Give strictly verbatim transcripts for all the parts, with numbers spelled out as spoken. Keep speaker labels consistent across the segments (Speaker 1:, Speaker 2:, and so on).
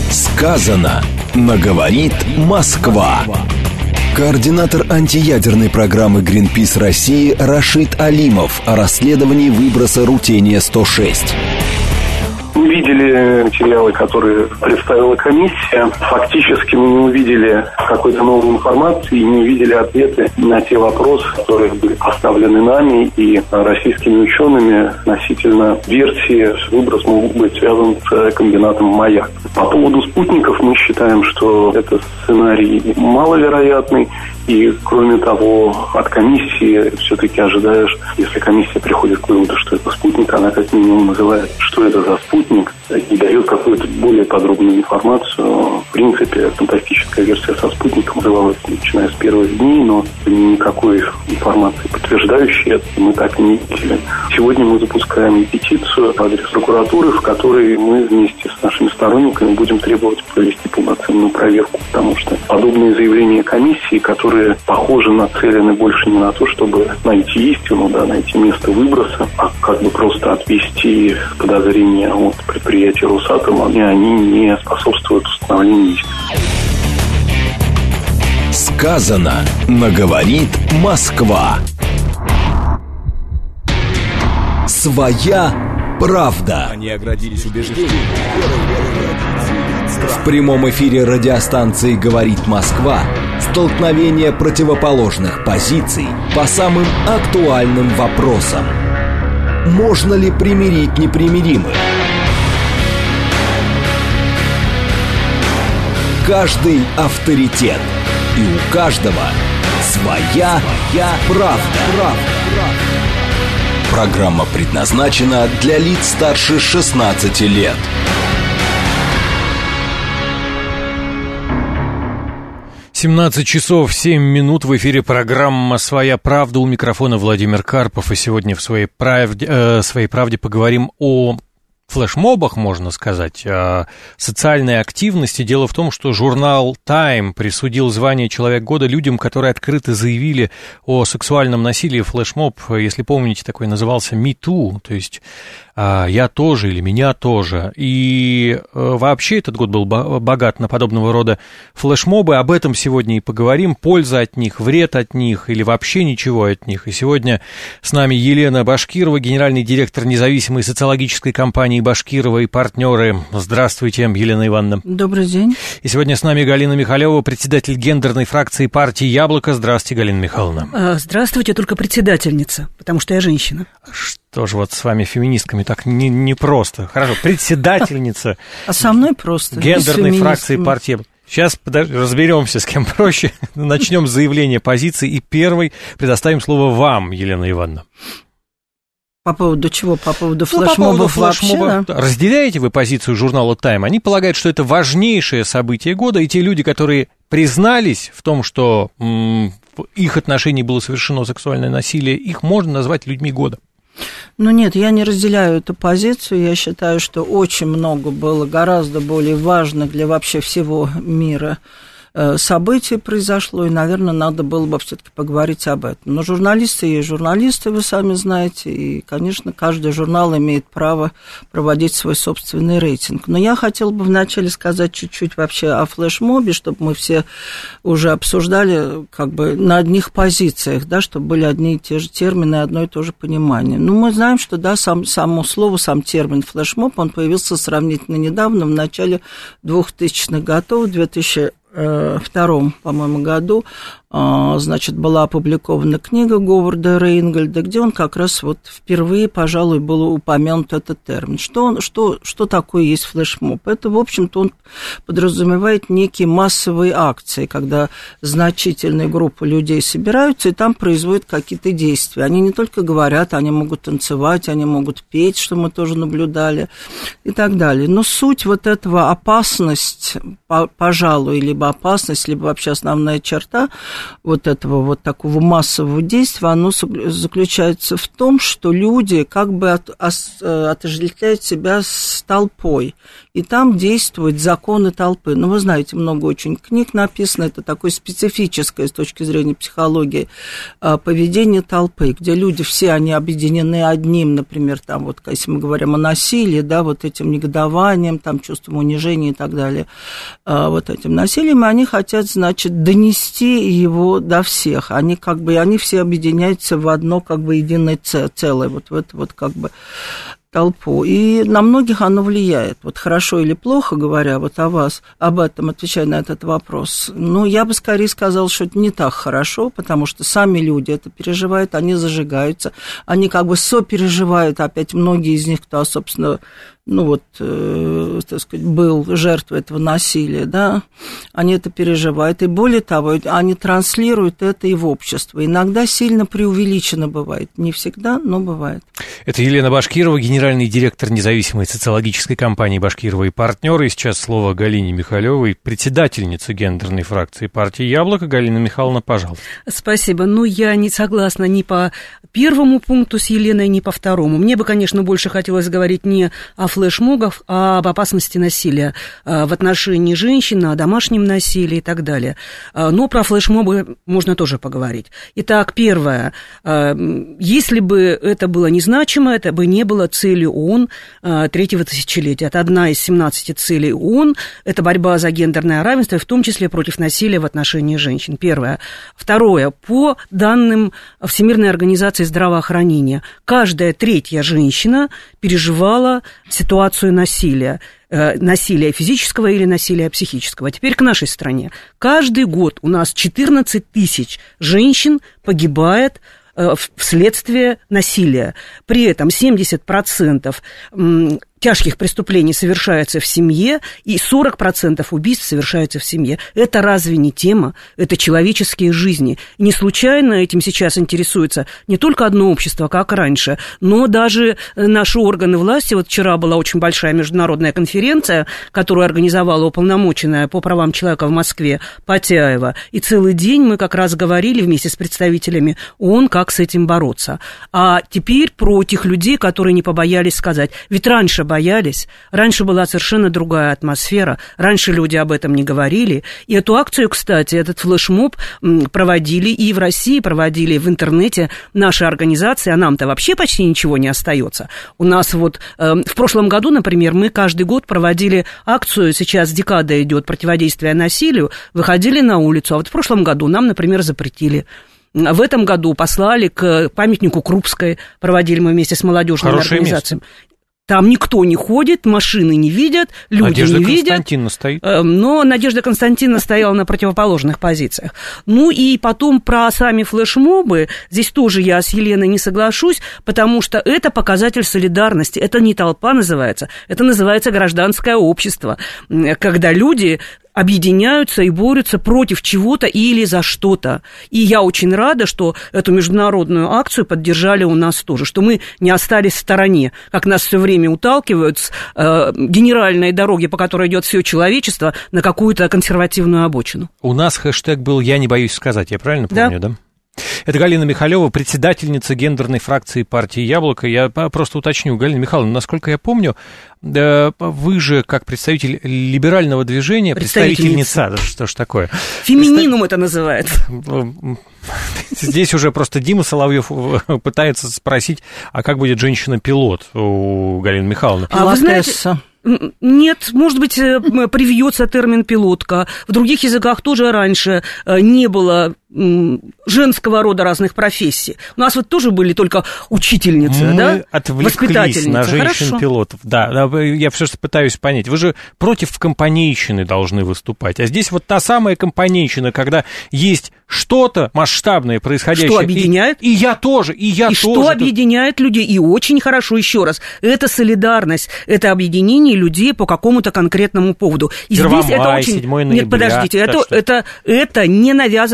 Speaker 1: Сказано, наговорит Москва. Координатор антиядерной программы Greenpeace России Рашид Алимов о расследовании выброса рутения сто шесть.
Speaker 2: Мы видели материалы, которые представила комиссия. Фактически мы не увидели какой-то новой информации и не увидели ответы на те вопросы, которые были поставлены нами и российскими учеными относительно версии выброс могут быть связан с комбинатом «Маяк». По поводу спутников мы считаем, что это сценарий маловероятный. И, кроме того, от комиссии все-таки ожидаешь, если комиссия приходит к выводу, что это спутник, она как минимум называет, что это за спутник, и дает какую-то более подробную информацию. В принципе, фантастическая версия со спутником называлась, начиная с первых дней, но никакой информации подтверждающей это мы так и не видели. Сегодня мы запускаем петицию в адрес прокуратуры, в которой мы вместе с нашими сторонниками будем требовать провести полноценную проверку, потому что подобные заявления комиссии, которые похоже, нацелены больше не на то, чтобы найти истину, да, найти место выброса, а как бы просто отвести подозрения от предприятия Росатома, и они не способствуют установлению истины.
Speaker 1: Сказано, наговорит Москва. Своя правда.
Speaker 3: Они оградились убеждениями.
Speaker 1: В прямом эфире радиостанции «Говорит Москва» столкновение противоположных позиций по самым актуальным вопросам. Можно ли примирить непримиримых? Каждый авторитет, и у каждого своя, своя правда. правда. Программа предназначена для лиц старше шестнадцати лет.
Speaker 4: семнадцать часов семь минут, в эфире программа «Своя правда», у микрофона Владимир Карпов, и сегодня в «Своей правде», э, «Своей правде» поговорим о флешмобах, можно сказать, о социальной активности. Дело в том, что журнал Time присудил звание «Человек года» людям, которые открыто заявили о сексуальном насилии. Флешмоб, если помните, такой назывался «Me Too», то есть «Я тоже» или «Меня тоже». И вообще этот год был богат на подобного рода флешмобы. Об этом сегодня и поговорим. Польза от них, вред от них или вообще ничего от них. И сегодня с нами Елена Башкирова, генеральный директор независимой социологической компании «Башкирова и партнеры». Здравствуйте, Елена Ивановна.
Speaker 5: Добрый день.
Speaker 4: И сегодня с нами Галина Михалева, председатель гендерной фракции партии «Яблоко». Здравствуйте, Галина Михайловна.
Speaker 5: Здравствуйте, только председательница, потому что я женщина.
Speaker 4: Что же вот с вами, феминистками, так не, не просто. Хорошо, председательница.
Speaker 5: А со мной просто.
Speaker 4: Гендерной фракции партии. Сейчас подож... разберемся, с кем проще. Начнем с заявления позиции. И первой предоставим слово вам, Елена Ивановна.
Speaker 5: По поводу чего? По поводу
Speaker 4: ну,
Speaker 5: флешмобов
Speaker 4: по поводу флешмоба.
Speaker 5: Да?
Speaker 4: Разделяете вы позицию журнала Time? Они полагают, что это важнейшее событие года, и те люди, которые признались в том, что м- в их отношении было совершено сексуальное насилие, их можно назвать людьми года.
Speaker 5: Ну нет, я не разделяю эту позицию. Я считаю, что очень много было гораздо более важных для вообще всего мира событий произошло, и, наверное, надо было бы все-таки поговорить об этом. Но журналисты есть журналисты, вы сами знаете, и, конечно, каждый журнал имеет право проводить свой собственный рейтинг. Но я хотела бы вначале сказать чуть-чуть вообще о флешмобе, чтобы мы все уже обсуждали как бы на одних позициях, да, чтобы были одни и те же термины, одно и то же понимание. Ну, мы знаем, что, да, сам, само слово, сам термин флешмоб, он появился сравнительно недавно, в начале двухтысячных годов, в две тысячи втором, по-моему, году, значит, была опубликована книга Говарда Рейнгольда, где он как раз вот впервые, пожалуй, был упомянут этот термин. Что, он, что, что такое есть флешмоб? Это, в общем-то, он подразумевает некие массовые акции, когда значительная группа людей собираются и там производят какие-то действия. Они не только говорят, они могут танцевать, они могут петь, что мы тоже наблюдали, и так далее. Но суть вот этого, опасность, пожалуй, или либо опасность, либо вообще основная черта вот этого вот такого массового действия, оно заключается в том, что люди как бы от, отождествляют себя с толпой, и там действуют законы толпы. Ну, вы знаете, много очень книг написано, это такое специфическое с точки зрения психологии поведение толпы, где люди все, они объединены одним, например, там вот, если мы говорим о насилии, да, вот этим негодованием, там, чувством унижения и так далее, вот этим насилием, и они хотят, значит, донести его до всех. Они как бы, они все объединяются в одно, как бы, единое целое, вот в это вот, как бы, толпу. И на многих оно влияет. Вот хорошо или плохо, говоря вот о вас, об этом, отвечая на этот вопрос, ну, я бы скорее сказала, что это не так хорошо, потому что сами люди это переживают, они зажигаются, они как бы сопереживают, опять многие из них, кто, собственно, ну вот, э, так сказать, был жертвой этого насилия, да, они это переживают, и более того, они транслируют это и в общество. Иногда сильно преувеличено бывает, не всегда, но бывает.
Speaker 4: Это Елена Башкирова, генеральный директор независимой социологической компании «Башкирова и партнеры». И сейчас слово Галине Михалевой, председательнице гендерной фракции партии «Яблоко». Галина Михайловна, пожалуйста.
Speaker 3: Спасибо. Ну, я не согласна ни по первому пункту с Еленой, ни по второму. Мне бы, конечно, больше хотелось говорить не о флешмобах, а об опасности насилия в отношении женщин, о домашнем насилии и так далее. Но про флешмобы можно тоже поговорить. Итак, первое. Если бы это было незначимо, это бы не было целью ООН третьего тысячелетия. Это одна из семнадцати целей ООН. Это борьба за гендерное равенство, в том числе против насилия в отношении женщин. Первое. Второе. По данным Всемирной организации здравоохранения, каждая третья женщина переживала ситуацию насилия. Насилия физического или насилия психического. Теперь к нашей стране. Каждый год у нас четырнадцать тысяч женщин погибает вследствие насилия. При этом семьдесят процентов тяжких преступлений совершается в семье, и сорок процентов убийств совершается в семье. Это разве не тема? Это человеческие жизни. Не случайно этим сейчас интересуется не только одно общество, как раньше, но даже наши органы власти. Вот вчера была очень большая международная конференция, которую организовала уполномоченная по правам человека в Москве Потяева. И целый день мы как раз говорили вместе с представителями ООН, как с этим бороться. А теперь про тех людей, которые не побоялись сказать. Ведь раньше боялись. Раньше была совершенно другая атмосфера. Раньше люди об этом не говорили. И эту акцию, кстати, этот флешмоб проводили и в России, проводили в интернете наши организации, а нам-то вообще почти ничего не остается. У нас вот э, в прошлом году, например, мы каждый год проводили акцию, сейчас декада идет противодействия насилию, выходили на улицу, а вот в прошлом году нам, например, запретили. В этом году послали к памятнику Крупской, проводили мы вместе с молодежными
Speaker 4: Хорошее
Speaker 3: организациями.
Speaker 4: Место.
Speaker 3: Там никто не ходит, машины не видят, люди
Speaker 4: Надежда
Speaker 3: не видят.
Speaker 4: Надежда Константиновна стоит.
Speaker 3: Но Надежда Константиновна стояла на противоположных позициях. Ну и потом про сами флешмобы, здесь тоже я с Еленой не соглашусь, потому что это показатель солидарности. Это не толпа называется, это называется гражданское общество, когда люди объединяются и борются против чего-то или за что-то. И я очень рада, что эту международную акцию поддержали у нас тоже, что мы не остались в стороне, как нас все время уталкивают с э, генеральной дороги, по которой идет все человечество, на какую-то консервативную обочину.
Speaker 4: У нас хэштег был «Я не боюсь сказать», я правильно помню, да? да? Это Галина Михалева, председательница гендерной фракции партии «Яблоко». Я просто уточню, Галина Михайловна, насколько я помню, вы же, как представитель либерального движения, представительница, представительница что ж такое?
Speaker 3: Фемининум это называется.
Speaker 4: Здесь уже просто Дима Соловьев пытается спросить, а как будет женщина-пилот у Галины Михайловны?
Speaker 3: А вы знаете... Нет, может быть, привьется термин «пилотка». В других языках тоже раньше не было женского рода разных профессий. У нас вот тоже были только учительницы,
Speaker 4: Мы
Speaker 3: да?
Speaker 4: отвлеклись на женщин-пилотов. Да, я все же пытаюсь понять. Вы же против компанейщины должны выступать. А здесь вот та самая компанейщина, когда есть что-то масштабное, происходящее.
Speaker 3: Что объединяет?
Speaker 4: И, и я тоже, и я
Speaker 3: и
Speaker 4: тоже. И
Speaker 3: что объединяет людей? И очень хорошо, еще раз, это солидарность, это объединение людей по какому-то конкретному поводу. И здесь это очень...
Speaker 4: седьмое ноября.
Speaker 3: Нет, подождите, это, это, это не навязанный сверху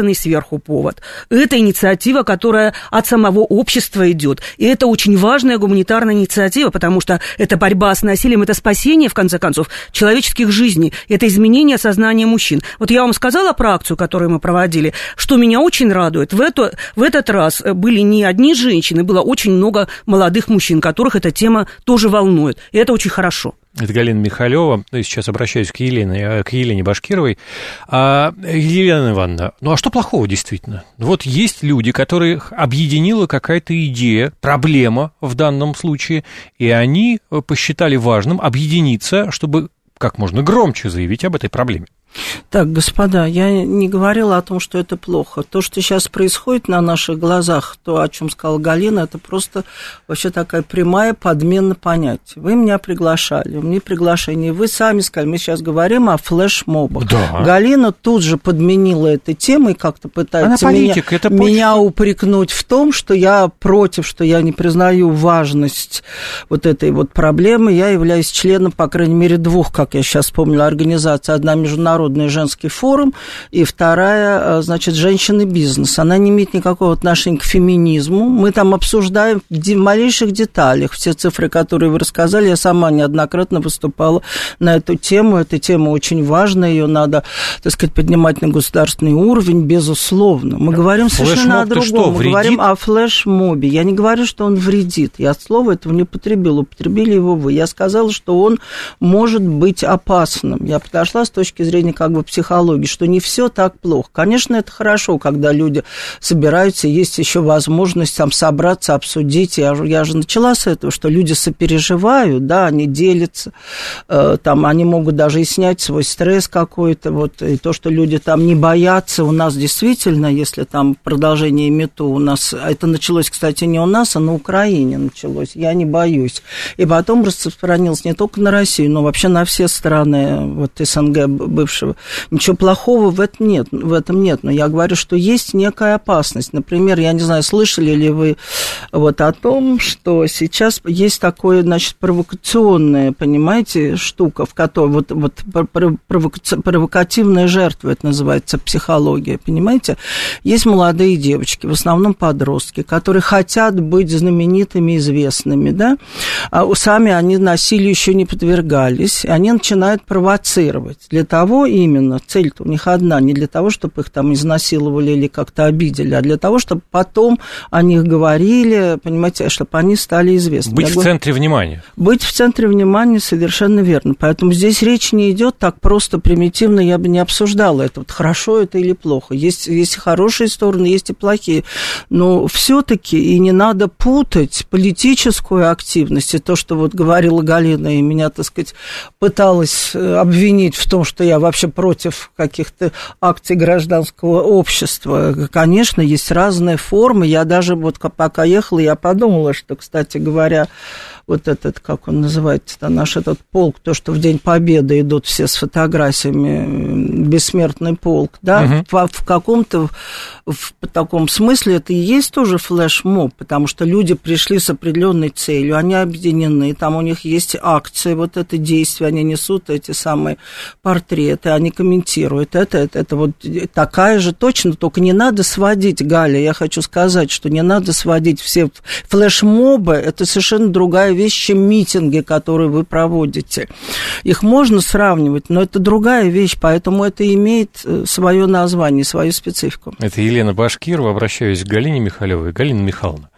Speaker 3: сверху повод. Это инициатива, которая от самого общества идет. И это очень важная гуманитарная инициатива, потому что это борьба с насилием, это спасение, в конце концов, человеческих жизней, это изменение сознания мужчин. Вот я вам сказала про акцию, которую мы проводили, что меня очень радует. В, эту, в этот раз были не одни женщины, было очень много молодых мужчин, которых эта тема тоже волнует. И это очень хорошо.
Speaker 4: Это Галина Михалева. Сейчас обращаюсь к Елене, к Елене Башкировой. А, Елена Ивановна, ну а что плохого действительно? Вот есть люди, которых объединила какая-то идея, проблема в данном случае, и они посчитали важным объединиться, чтобы как можно громче заявить об этой проблеме.
Speaker 5: Так, господа, я не говорила о том, что это плохо. То, что сейчас происходит на наших глазах, то, о чем сказала Галина, это просто вообще такая прямая подмена понятий. Вы меня приглашали, мне приглашение, вы сами сказали, мы сейчас говорим о флешмобах.
Speaker 4: Да.
Speaker 5: Галина тут же подменила эту тему и как-то пытается
Speaker 4: политик,
Speaker 5: меня,
Speaker 4: это
Speaker 5: меня упрекнуть в том, что я против, что я не признаю важность вот этой вот проблемы. Я являюсь членом, по крайней мере, двух, как я сейчас вспомнила, организаций. Одна международная женский форум, и вторая, значит, женщины-бизнес. Она не имеет никакого отношения к феминизму. Мы там обсуждаем в малейших деталях все цифры, которые вы рассказали. Я сама неоднократно выступала на эту тему. Эта тема очень важная, ее надо, так сказать, поднимать на государственный уровень, безусловно. Мы говорим совершенно о другом. Мы говорим о флешмобе. Я не говорю, что он вредит. Я слова этого не употребила. Употребили его вы. Я сказала, что он может быть опасным. Я подошла с точки зрения как бы психологии, что не все так плохо. Конечно, это хорошо, когда люди собираются, есть еще возможность там собраться, обсудить. Я, я же начала с этого, что люди сопереживают, да, они делятся, э, там, они могут даже и снять свой стресс какой-то, вот, и то, что люди там не боятся. У нас действительно, если там продолжение МИТУ, у нас, это началось, кстати, не у нас, а на Украине началось, я не боюсь. И потом распространилось не только на Россию, но вообще на все страны, вот, СНГ бывшего. Ничего плохого в этом нет, в этом нет, но я говорю, что есть некая опасность. Например, я не знаю, слышали ли вы вот о том, что сейчас есть такое, значит, провокационная, понимаете, штука, в которой вот, вот провока- провокативная жертва, это называется психология, понимаете? Есть молодые девочки, в основном подростки, которые хотят быть знаменитыми, известными, да, а сами они насилию еще не подвергались, и они начинают провоцировать. Для того именно, цель-то у них одна, не для того, чтобы их там изнасиловали или как-то обидели, а для того, чтобы потом о них говорили, понимаете, чтобы они стали известны.
Speaker 4: Быть
Speaker 5: Я
Speaker 4: в
Speaker 5: говорю,
Speaker 4: центре внимания.
Speaker 5: Быть в центре внимания совершенно верно. Поэтому здесь речь не идет так просто, примитивно, я бы не обсуждала это, вот хорошо это или плохо. Есть, есть хорошие стороны, есть и плохие. Но все-таки и не надо путать политическую активность и то, что вот говорила Галина, и меня, так сказать, пыталась обвинить в том, что я вообще против каких-то акций гражданского общества. Конечно, есть разные формы. Я даже вот пока ехала, я подумала, что, кстати говоря, вот этот, как он называется, наш этот полк, то, что в День Победы идут все с фотографиями, бессмертный полк, да, угу. в, в каком-то в таком смысле это и есть тоже флешмоб, потому что люди пришли с определенной целью, они объединены, там у них есть акции, вот это действие, они несут эти самые портреты, они комментируют это, это, это вот такая же точно, только не надо сводить, Галя, я хочу сказать, что не надо сводить все флешмобы, это совершенно другая вещь, чем митинги, которые вы проводите. Их можно сравнивать, но это другая вещь, поэтому это имеет свое название, свою специфику.
Speaker 4: Это Елена Башкирова, обращаюсь к Галине Михалевой. Галина Михайловна,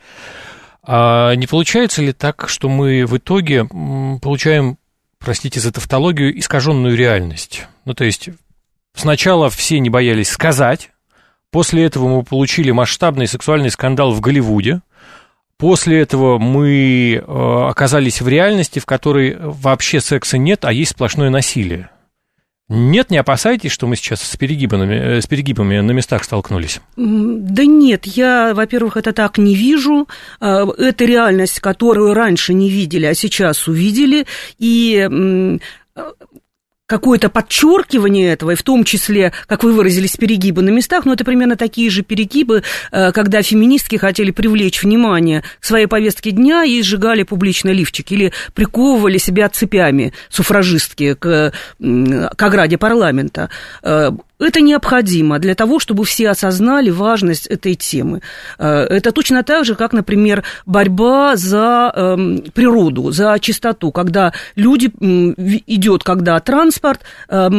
Speaker 4: а не получается ли так, что мы в итоге получаем, простите за тавтологию, искаженную реальность? Ну, то есть сначала все не боялись сказать, после этого мы получили масштабный сексуальный скандал в Голливуде, после этого мы э, оказались в реальности, в которой вообще секса нет, а есть сплошное насилие. Нет, не опасайтесь, что мы сейчас с перегибами, с перегибами на местах столкнулись?
Speaker 3: Да нет, я, во-первых, это так не вижу. Это реальность, которую раньше не видели, а сейчас увидели. И какое-то подчеркивание этого, и в том числе, как вы выразились, перегибы на местах, но это примерно такие же перегибы, когда феминистки хотели привлечь внимание к своей повестке дня и сжигали публично лифчик или приковывали себя цепями суфражистки к, к ограде парламента. Это необходимо для того, чтобы все осознали важность этой темы. Это точно так же, как, например, борьба за э, природу, за чистоту, когда люди, идет когда транспорт э,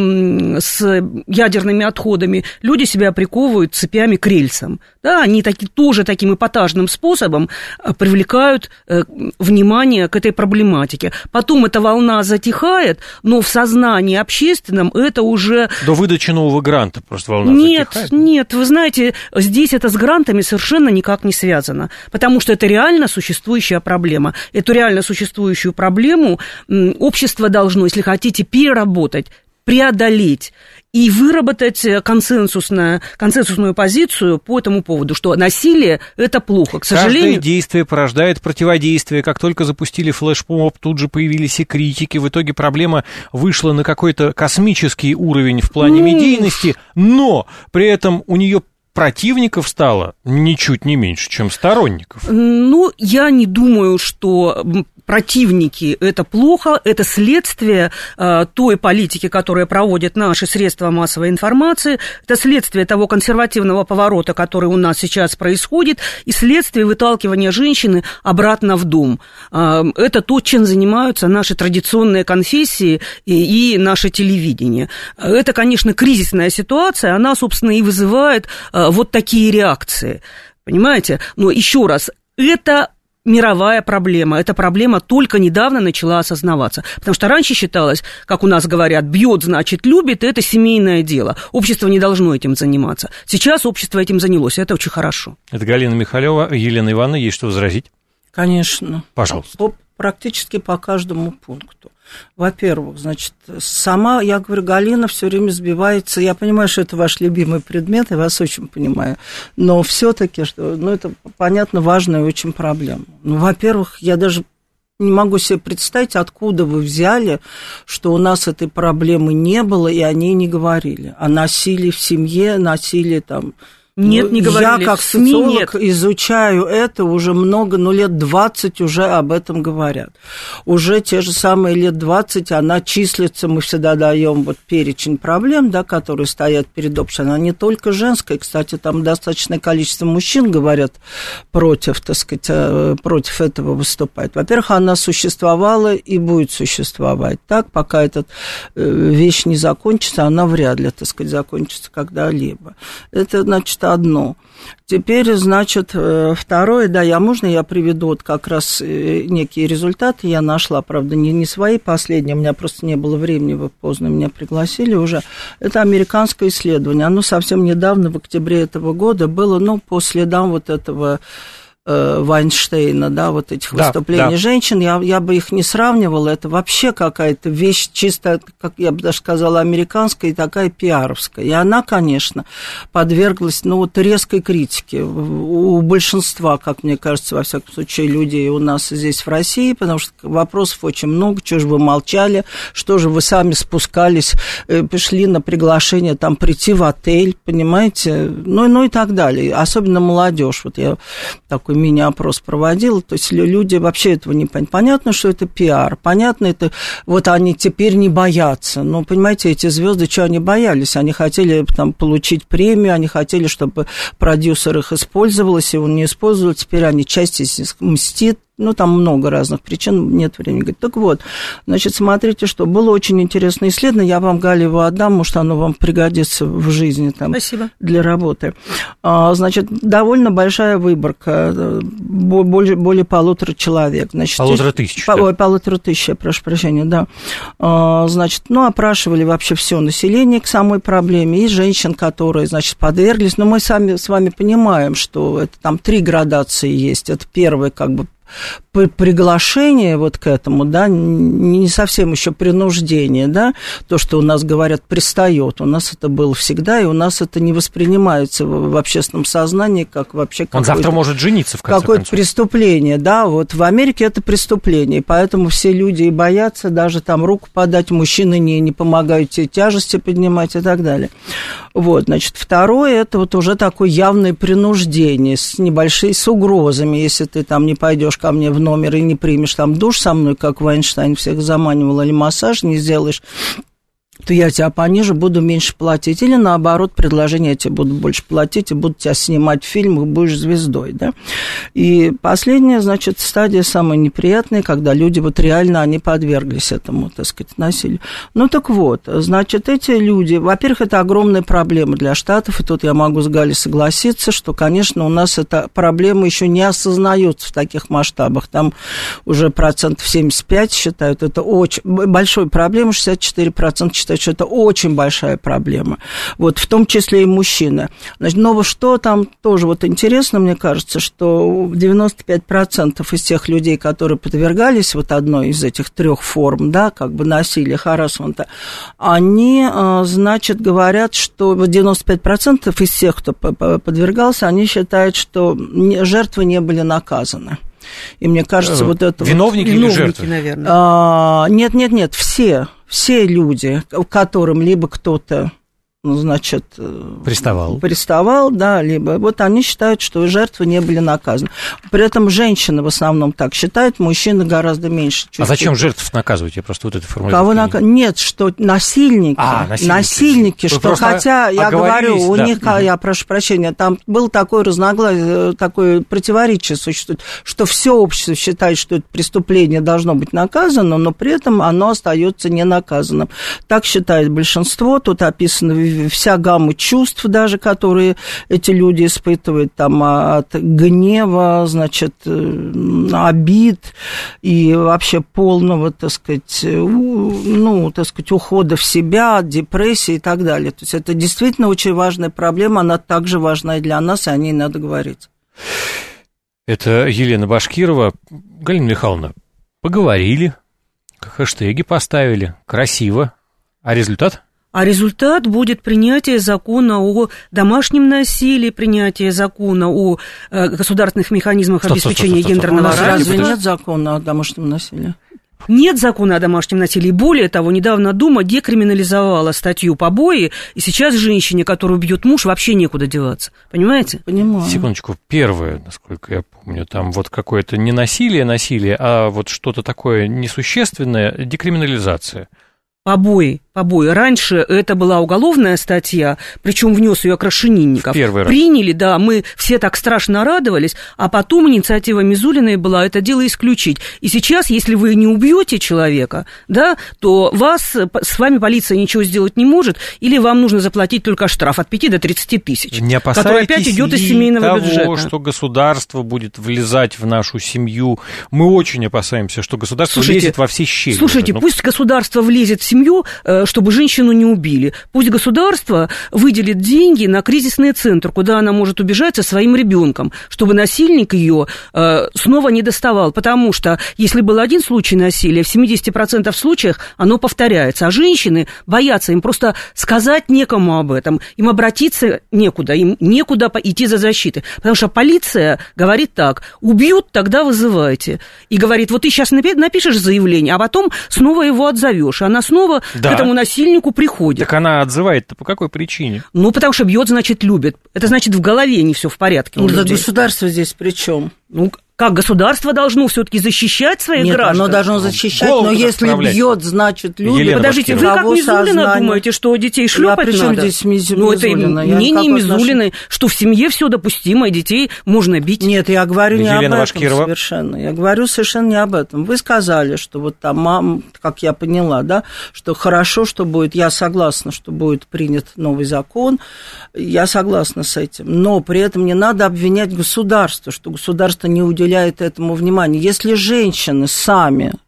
Speaker 3: с ядерными отходами, люди себя приковывают цепями к рельсам. Да, они таки, тоже таким эпатажным способом привлекают э, внимание к этой проблематике. Потом эта волна затихает, но в сознании общественном это уже...
Speaker 4: До выдачи нового гранта просто волна
Speaker 3: нет,
Speaker 4: затихает?
Speaker 3: Нет, вы знаете, здесь это с грантами совершенно никак не связано, потому что это реально существующая проблема. Эту реально существующую проблему общество должно, если хотите, переработать, преодолеть и выработать консенсусную, консенсусную позицию по этому поводу, что насилие – это плохо. К сожалению...
Speaker 4: Каждое действие порождает противодействие. Как только запустили флешмоб, тут же появились и критики. В итоге проблема вышла на какой-то космический уровень в плане медийности, но при этом у нее противников стало ничуть не меньше, чем сторонников.
Speaker 3: Ну, я не думаю, что... Противники – это плохо, это следствие э, той политики, которую проводят наши средства массовой информации, это следствие того консервативного поворота, который у нас сейчас происходит, и следствие выталкивания женщины обратно в дом. Э, это то, чем занимаются наши традиционные конфессии и, и наше телевидение. Это, конечно, кризисная ситуация, она, собственно, и вызывает э, вот такие реакции, понимаете? Но еще раз, это... мировая проблема. Эта проблема только недавно начала осознаваться. Потому что раньше считалось, как у нас говорят, бьет, значит, любит, это семейное дело. Общество не должно этим заниматься. Сейчас общество этим занялось, это очень хорошо.
Speaker 4: Это Галина Михалева. Елена Ивановна, есть что возразить?
Speaker 5: Конечно.
Speaker 4: Пожалуйста.
Speaker 5: По, практически по каждому пункту. Во-первых, значит, сама, я говорю, Галина все время сбивается. Я понимаю, что это ваш любимый предмет, я вас очень понимаю. Но все-таки, что, ну, это, понятно, важная очень проблема. Ну, во-первых, я даже не могу себе представить, откуда вы взяли, что у нас этой проблемы не было, и о ней не говорили. О насилии в семье, насилии там...
Speaker 3: Нет, не говорили.
Speaker 5: Я как социолог изучаю это уже много, ну, лет двадцать уже об этом говорят. Уже те же самые лет двадцать она числится, мы всегда даем вот перечень проблем, да, которые стоят перед обществом. Она не только женская, кстати, там достаточное количество мужчин говорят против, так сказать, против этого выступает. Во-первых, она существовала и будет существовать. Так, пока эта вещь не закончится, она вряд ли, так сказать, закончится когда-либо. Это, значит, одно. Теперь, значит, второе, да, я, можно я приведу вот как раз некие результаты, я нашла, правда, не, не свои последние, у меня просто не было времени, вы поздно меня пригласили уже, это американское исследование, оно совсем недавно, в октябре этого года было, ну, по следам вот этого... Вайнштейна, да, вот этих да, выступлений да. женщин, я, я бы их не сравнивала, это вообще какая-то вещь чисто, как я бы даже сказала, американская и такая пиаровская. И она, конечно, подверглась, ну, вот резкой критике у большинства, как мне кажется, во всяком случае, людей у нас здесь в России, потому что вопросов очень много, что же вы молчали, что же вы сами спускались, пришли на приглашение там прийти в отель, понимаете, ну, ну и так далее, особенно молодежь, вот я такой мини-опрос проводила, то есть люди вообще этого не понимают. Понятно, что это пиар, понятно, это вот они теперь не боятся, но, понимаете, эти звезды, что они боялись? Они хотели там получить премию, они хотели, чтобы продюсер их использовал, если он не использовал, теперь они часть из них мстит. Ну, там много разных причин, нет времени. Говорит, так вот, значит, смотрите, что было очень интересное исследование, я вам, Галя, его отдам, может, оно вам пригодится в жизни там,
Speaker 3: Спасибо.
Speaker 5: Для работы. Значит, довольно большая выборка, более, более полутора человек. Значит,
Speaker 4: полутора тысяч.
Speaker 5: По, да. Полутора тысяч, я прошу прощения, да. Значит, ну, опрашивали вообще все население к самой проблеме, и женщин, которые, значит, подверглись, но мы сами с вами понимаем, что это там три градации есть. Это первое, как бы, приглашение вот к этому, да, не совсем еще принуждение, да, то, что у нас говорят «пристает», у нас это было всегда, и у нас это не воспринимается в, в общественном сознании как вообще
Speaker 4: Он завтра может жениться, в конце
Speaker 5: какое-то
Speaker 4: концов.
Speaker 5: преступление, да, вот в Америке это преступление, поэтому все люди и боятся даже там руку подать, мужчины не, не помогают тебе тяжести поднимать и так далее. Вот, значит, второе, это вот уже такое явное принуждение с небольшой, с угрозами, если ты там не пойдешь ко мне в номер и не примешь там душ со мной, как Вайнштейн всех заманивал, или массаж не сделаешь, то я тебя понижу, буду меньше платить. Или наоборот, предложение, я тебе буду больше платить и буду тебя снимать в фильмах, будешь звездой, да. И последняя, значит, стадия самая неприятная, когда люди вот реально, они подверглись этому, так сказать, насилию. Ну, так вот, значит, эти люди, во-первых, это огромная проблема для Штатов, и тут я могу с Галей согласиться, что, конечно, у нас эта проблема еще не осознается в таких масштабах. Там уже процентов семьдесят пять считают, это очень большая проблема, шестьдесят четыре процента считают, что это очень большая проблема, вот, в том числе и мужчины. Значит, но что там тоже вот интересно, мне кажется, что девяносто пять процентов из тех людей, которые подвергались вот одной из этих трех форм, да, как бы насилия, харассмента, они, значит, говорят, что девяносто пять процентов из тех, кто подвергался, они считают, что жертвы не были наказаны. И мне кажется, вот это...
Speaker 4: Виновники
Speaker 3: вот,
Speaker 4: или
Speaker 3: виновники,
Speaker 4: жертвы?
Speaker 3: наверное.
Speaker 5: А, нет, нет, нет, все, все люди, которым либо кто-то, ну, значит...
Speaker 4: Приставал.
Speaker 5: Приставал, да, либо... Вот они считают, что жертвы не были наказаны. При этом женщины в основном так считают, мужчины гораздо меньше.
Speaker 4: А зачем жертв наказывать? Я просто вот эту формулировку...
Speaker 5: Кого нак... Нет, что насильники,
Speaker 4: а, насильники,
Speaker 5: насильники что хотя, я говорю, у
Speaker 4: да.
Speaker 5: них, я прошу прощения, там было такое разногласие, такое противоречие существует, что все общество считает, что это преступление должно быть наказано, но при этом оно остается не наказанным. Так считает большинство, тут описано вся гамма чувств даже, которые эти люди испытывают, там, от гнева, значит, обид и вообще полного, так сказать, ну, так сказать, ухода в себя, депрессии и так далее. То есть это действительно очень важная проблема, она также важна и для нас, и о ней надо говорить.
Speaker 4: Это Елена Башкирова. Галина Михайловна, поговорили, хэштеги поставили, красиво. А результат?
Speaker 3: А результат будет принятие закона о домашнем насилии, принятие закона о э, государственных механизмах стоп, обеспечения стоп, стоп, стоп, стоп. гендерного равенства.
Speaker 5: Разве нет закона о домашнем насилии?
Speaker 3: Нет закона о домашнем насилии. Более того, недавно Дума декриминализовала статью побои, и сейчас женщине, которую бьет муж, вообще некуда деваться. Понимаете?
Speaker 5: Понимаю.
Speaker 4: Секундочку. Первое, насколько я помню, там вот какое-то не насилие, насилие, а вот что-то такое несущественное, декриминализация.
Speaker 3: Побои, побои. Раньше это была уголовная статья, причем внес ее Крашенинников.
Speaker 4: Первый раз.
Speaker 3: Приняли, да, мы все так страшно радовались, а потом инициатива Мизулиной была это дело исключить. И сейчас, если вы не убьете человека, да, то вас, с вами полиция ничего сделать не может, или вам нужно заплатить только штраф от пяти до тридцати тысяч,
Speaker 4: не
Speaker 3: который опять идет из семейного
Speaker 4: того,
Speaker 3: бюджета.
Speaker 4: Что государство будет влезать в нашу семью. Мы очень опасаемся, что государство
Speaker 3: слушайте,
Speaker 4: лезет во все щели.
Speaker 3: Слушайте,
Speaker 4: ну...
Speaker 3: пусть государство влезет в семью, чтобы женщину не убили. Пусть государство выделит деньги на кризисный центр, куда она может убежать со своим ребенком, чтобы насильник ее снова не доставал. Потому что если был один случай насилия, в семьдесят процентов случаев оно повторяется. А женщины боятся, им просто сказать некому об этом, им обратиться некуда, им некуда идти за защитой. Потому что полиция говорит так: убьют, тогда вызывайте. И говорит: вот ты сейчас напишешь заявление, а потом снова его отзовешь. Она снова да. к этому насильнику приходит.
Speaker 4: Так она отзывает-то по какой причине?
Speaker 3: Ну, потому что бьет, значит, любит. Это значит, в голове не все в порядке.
Speaker 5: Ну, да государство здесь при чем?
Speaker 3: Ну, как государство должно все-таки защищать своих
Speaker 5: Нет,
Speaker 3: граждан?
Speaker 5: оно должно защищать,
Speaker 4: голову
Speaker 5: но если бьет, значит, любит.
Speaker 4: Елена
Speaker 3: Подождите, вы как Мизулина
Speaker 5: сознание...
Speaker 3: думаете, что детей шлепать
Speaker 5: надо?
Speaker 3: надо?
Speaker 5: Здесь Мизулина?
Speaker 3: Ну, это мнение Мизулиной, что в семье все допустимо, и детей можно бить.
Speaker 5: Нет, я говорю не
Speaker 4: Елена
Speaker 5: об этом
Speaker 4: Башкирова.
Speaker 5: совершенно. Я говорю совершенно не об этом. Вы сказали, что вот там, мам, как я поняла, да, что хорошо, что будет, я согласна, что будет принят новый закон, я согласна с этим, но при этом не надо обвинять государство, что государство не уделяет этому внимания. Если женщины сами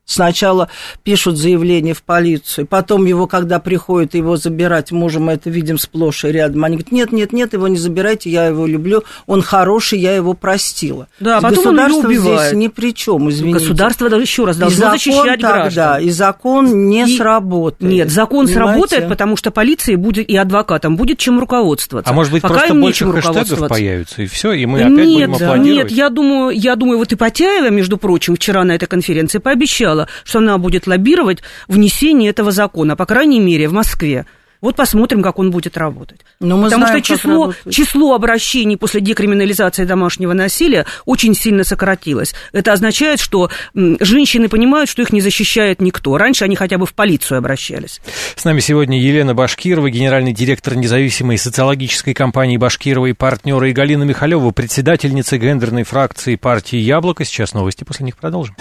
Speaker 5: Сначала пишут заявление в полицию, потом его, когда приходят его забирать, мужа, мы это видим сплошь и рядом, они говорят, нет, нет, нет, его не забирайте, я его люблю, он хороший, я его простила.
Speaker 3: Да, а потом он ее убивает.
Speaker 5: Здесь ни при чем, извините.
Speaker 3: Государство, даже еще раз, должно защищать граждан.
Speaker 5: Да, и закон не и... сработает.
Speaker 3: Нет, закон понимаете? Сработает, потому что полиции будет и адвокатам будет чем руководствоваться.
Speaker 4: А может быть,
Speaker 3: пока
Speaker 4: просто больше хэштегов появится, и все, и мы опять
Speaker 3: нет,
Speaker 4: будем аплодировать?
Speaker 3: Нет, я думаю, я думаю, вот и Потяева, между прочим, вчера на этой конференции пообещала, что она будет лоббировать внесение этого закона, по крайней мере, в Москве. Вот посмотрим, как он будет работать.
Speaker 5: Но мы
Speaker 3: Потому
Speaker 5: знаем,
Speaker 3: что число, число обращений после декриминализации домашнего насилия очень сильно сократилось. Это означает, что женщины понимают, что их не защищает никто. Раньше они хотя бы в полицию обращались.
Speaker 4: С нами сегодня Елена Башкирова, генеральный директор независимой социологической компании «Башкирова и партнеры», и Галина Михалева, председательница гендерной фракции партии «Яблоко». Сейчас новости, после них продолжим.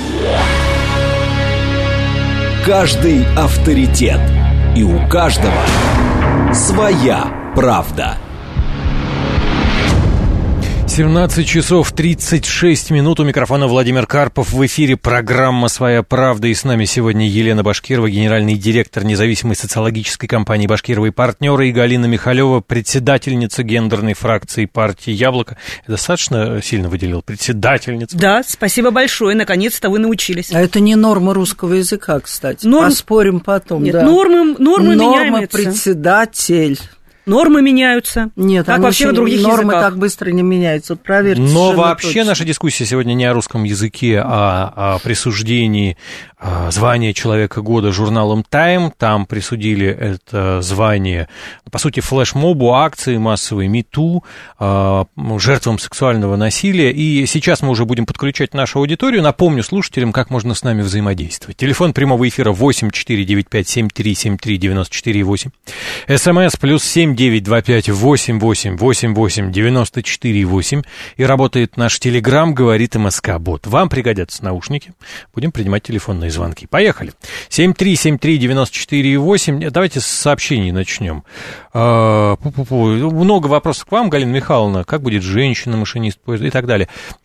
Speaker 1: Каждый авторитет. И у каждого своя правда.
Speaker 4: семнадцать часов тридцать шесть минут. У микрофона Владимир Карпов. В эфире программа «Своя правда». И с нами сегодня Елена Башкирова, генеральный директор независимой социологической компании «Башкирова и партнеры», и Галина Михалева, председательница гендерной фракции партии «Яблоко». Я достаточно сильно выделил председательницу?
Speaker 3: Да, спасибо большое. Наконец-то вы научились.
Speaker 5: А это не норма русского языка, кстати.
Speaker 3: Норм...
Speaker 5: Поспорим потом.
Speaker 3: Нет,
Speaker 5: да.
Speaker 3: нормы, нормы
Speaker 5: Норма
Speaker 3: меняются.
Speaker 5: председатель.
Speaker 3: Нормы меняются.
Speaker 5: Нет,
Speaker 3: как вообще в других
Speaker 5: нормы
Speaker 3: языках.
Speaker 5: так быстро не меняются. Вот проверьте.
Speaker 4: Но вообще точно. Наша дискуссия сегодня не о русском языке, а о присуждении звания Человека года журналом Time. Там присудили это звание, по сути, флешмобу, акции массовой, МИТУ, жертвам сексуального насилия. И сейчас мы уже будем подключать нашу аудиторию. Напомню слушателям, как можно с нами взаимодействовать. Телефон прямого эфира восемь четыре девять пять семь три семь три девяносто четыре восемь. СМС плюс семь девять два пять восемь восемь восемь восемь девяносто четыре восемь. И работает наш телеграм, говорит МСК-бот. Вам пригодятся наушники. Будем принимать телефонные звонки. Поехали. семь три семь три девяносто четыре восемь. Давайте с сообщений начнем. Пу-пу-пу. Много вопросов к вам, Галина Михайловна. Как будет женщина-машинист поезда и так далее.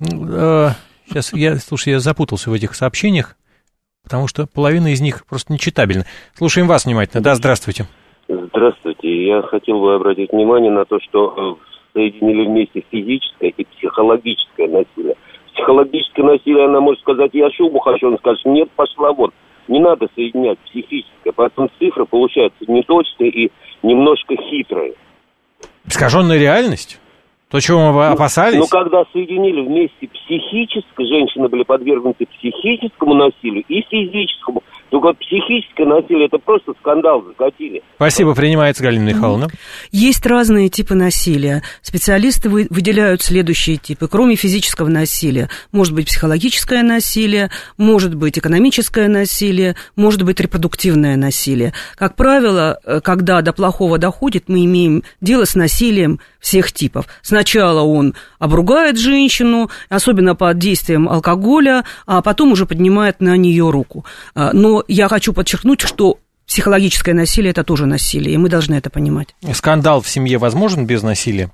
Speaker 4: Сейчас, я, слушай, я запутался в этих сообщениях, потому что половина из них просто нечитабельна. Слушаем вас внимательно. Да, здравствуйте.
Speaker 6: Здравствуйте. Я хотел бы обратить внимание на то, что соединили вместе физическое и психологическое насилие. Психологическое насилие, она может сказать, я шубу хочу, он скажет, нет, пошла вон. Не надо соединять психическое, поэтому цифры получаются неточные и немножко хитрые.
Speaker 4: Искаженная реальность? То, чего мы опасались?
Speaker 6: Ну, ну, когда соединили вместе психическое, женщины были подвергнуты психическому насилию и физическому. Только психическое насилие, это просто скандал закатили.
Speaker 4: Спасибо, принимается, Галина Михайловна.
Speaker 3: Есть разные типы насилия. Специалисты выделяют следующие типы. Кроме физического насилия, может быть психологическое насилие, может быть экономическое насилие, может быть репродуктивное насилие. Как правило, когда до плохого доходит, мы имеем дело с насилием всех типов. Сначала он обругает женщину, особенно под действием алкоголя, а потом уже поднимает на нее руку. Но я хочу подчеркнуть, что психологическое насилие – это тоже насилие, и мы должны это понимать.
Speaker 4: Скандал в семье возможен без насилия?